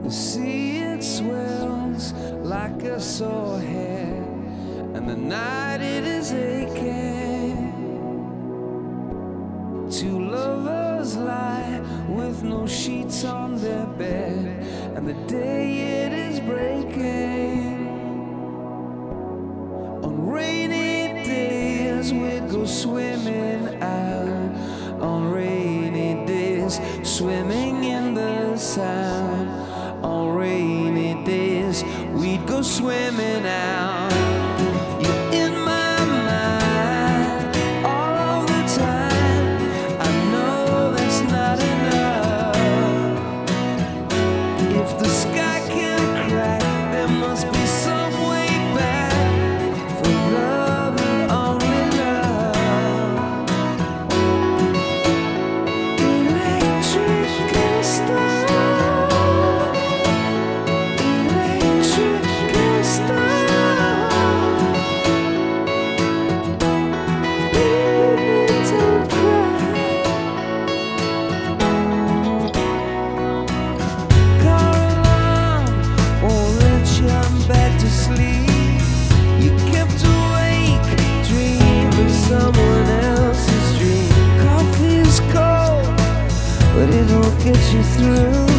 The sea, it swells like a sore head, and the night it is aching. Two lovers lie with no sheets on their bed, and the day it is breaking. On rainy days we'd go swimming out, on rainy days swimming in the Sound. On rainy days we'd go swimming out. You're in my mind all of the time. I know that's not enough. If the sky can crack, there must be some way back for love and only love. Electric star. Someone else's dream. Coffee is cold, but it'll get you through.